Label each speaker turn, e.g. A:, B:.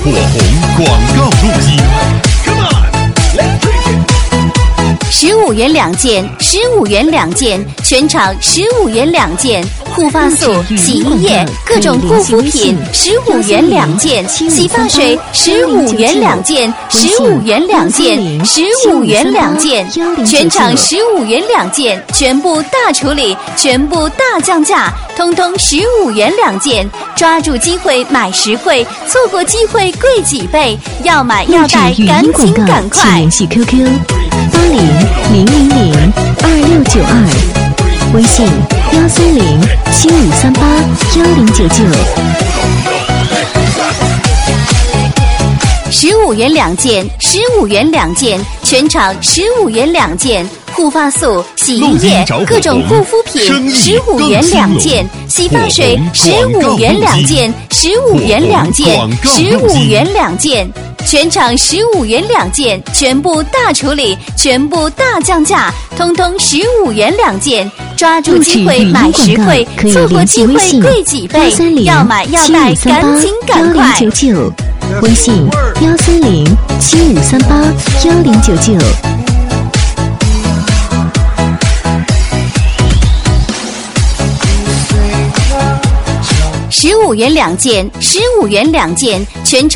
A: 火红广告录机。
B: 15元2件，15元2件，全场15元2件。护发素、洗衣液、各种护肤品15元2件，洗发水15元2件，15元2件，15元2件，全场15元2件，全部大处理，全部大降价，通通15元2件。抓住机会买实惠，错过机会贵几倍。要买要带，赶紧赶快！
C: 请联系 QQ8000022692，微信13075381099。
B: 15元2件，15元2件，全场15元2件。护发素、洗衣液、各种护肤品15元2件，洗发水15元2件，15元2件，15元2件，全场15元2件，全部大处理，全部大降价，通通15元2件。抓住机会买实惠，错过机会贵几倍。要买要带，赶紧赶快！
C: 微信13075381099。
B: 15元2件，15元2件，全场。